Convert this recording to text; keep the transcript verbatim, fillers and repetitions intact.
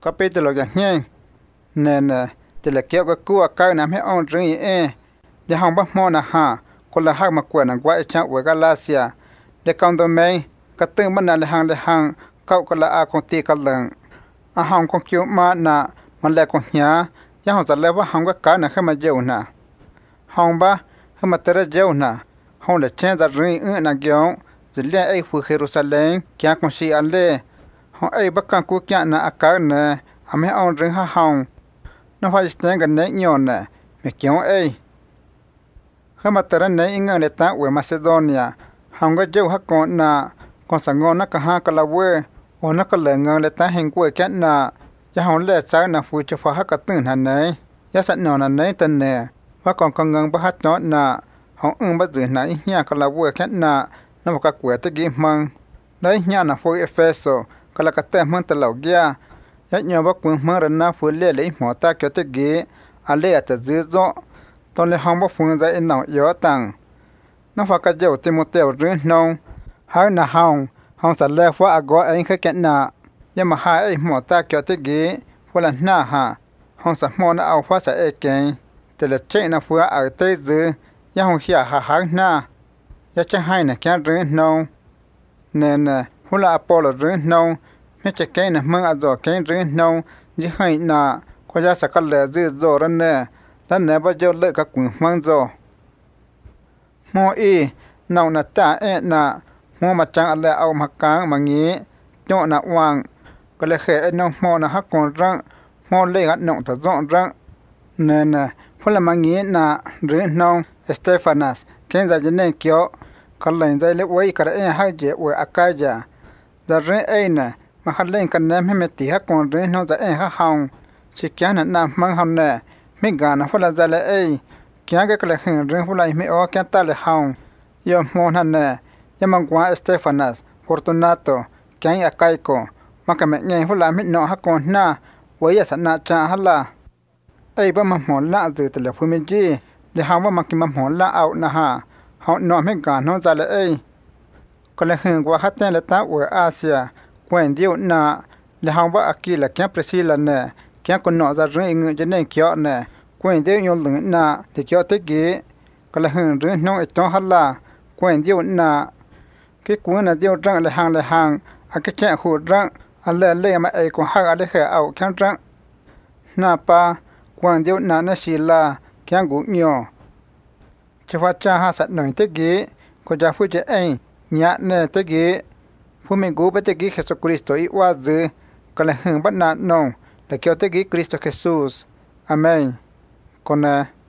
capítulo que nghe nên chỉ là kéo cái cua cái nằm hết ông rừng e để hòng bắt mò na ha còn là hai mặt quần là quay trang của Galatia để con tôi mấy cái tương bên này là hàng là hàng cậu còn là a công ty cái lần a hòng con kêu mà na mà lại con nhá giá hòng sẽ lấy vào hòng cái cái này khi mà giàu na hòng ba khi mà tới giàu na hòng để chen ra rừng ư na giàu chỉ lấy ai phụ Jerusalem kia con si ăn lê hòng ai bắt con cua kia na cái này à mấy ông rừng ha hòng nó phải xem cái này nhiều nè mấy kiểu ai khi mà tới này anh người ta ở Macedonia hòng cái dâu hắc con na con sang ngon nó cả ha cả là quê ôn nó cả lệ người ta hành quê cái na giá hòng lệ sáng na phụ cho phá hắc cảตื่n hành này giá sẵn nhỏ là này tên nè và còn con ngon bắt hát chót na hòng ưng bắt giữ này nhà cả là quê cái na nó một cái quê tới gì măng đấy nhà là phụ Epheso cả là cái tên măng từ lâu kia giá nhiều bắt quên măng rồi na phụ lệ lấy mỏ ta kiểu tới gì à lệ tới giữ rõตอนเลยห้องบ่ฟูงใจอินหนอยอตังน้องฝากกะเจ้าติโมเตอรื้อนองหาหน้าห้องห้องสันแลฟัวอากอเองคือแก่นน่ะอย่ามาหาไอ้หมอตาเกี่ยวติกีฟัวละหน้าหาห้องสัมมอนะเอาฟ้าใส่เอเกงแต่ละเจนะฟัวเอาเตจืออย่าห้องเหียหาหางหน้าอย่าจะให้น่ะแก่รื้อนองเนน่ะฟัวละอปอลรื้อนองไม่จะแก่น่ะมึงอะจอแก่รื้อนองยิ่ให้น่ะก็จะสักกะแลจื้อจอรันเน่ท่านไหนบ่เจ้าเลิกกับกลุ่มมังโจมออีนาวนาตาเอนะมอมาจังอะไรเอามากางมางี้โจนะวางก็เลยเขไอ้น้องมอนะฮักกอนรังมอเล็กน้องตะจ้องรังนั่นน่ะพลมางี้นะหรือน้องสเตฟานัสเก่งจะเนเกี่ยวก็เลยใจเล็กไว้กระเอให้เจอวยอากาจาจะเรไอ้น่ะมาคัดเล่นกันแนมให้เมติฮักกอนเรน้องจะเอฮักฮองชิแกนั่นน่ะมังฮอนแน่ไม่กานะพลาจะเลยเอ้แกก็กระหึ่งเรื่องพลายไม่ออกแกตาเลยหองยอมมองนั่นแน่ยามังกว่าสเตฟานัสฟอร์ตูนาโตแกงอาไกโกมันก็ไม่ไงพลายไม่นอฮักกอนหน้าไว้ยาสนาจาฮัลล่ะไอ้บ้ามาหอนละจืดแต่ละพูมิจีเลยหาว่ามันกินมาหอนละเอานะฮะหอนนอไม่กาน้องจะเลยเอ้ก็เลยหึ่งกว่าฮัตเตนละตาอวยอาเซียแกวนเดียวน่ะเลยหาว่าอากีละแกปรีซีละแน่แกคนนอจะเรื่องเงินจะเน่เกี่ยวแน่กวนเดียวยอหลึงน่ะที่เกี่ยวตะกี้ก็เลยหึงเรื่องน้องไอ้จ้องฮัลล่ะกวนเดียวน่ะกี่กวนน่ะเดียวจังเลยหางเลยหางอากิแค่หูจังอันเล่เล่มาไอ้กงหักอะไรแค่เอาแค่จังหน้าปากวนเดียวน่ะน่ะศิลาแค่กูเงียวจะว่าจ้าหาสัตว์หน่อยตะกี้ก็จะพูดจะเองญาเน่ตะกี้ผู้ไม่กูไปตะกี้เยซูคริสต์อีว่าจือก็เลยหึงบัดน่ะน้องแต่เกี่ยวตะกี้คริสต์เยซูสอาเมนcon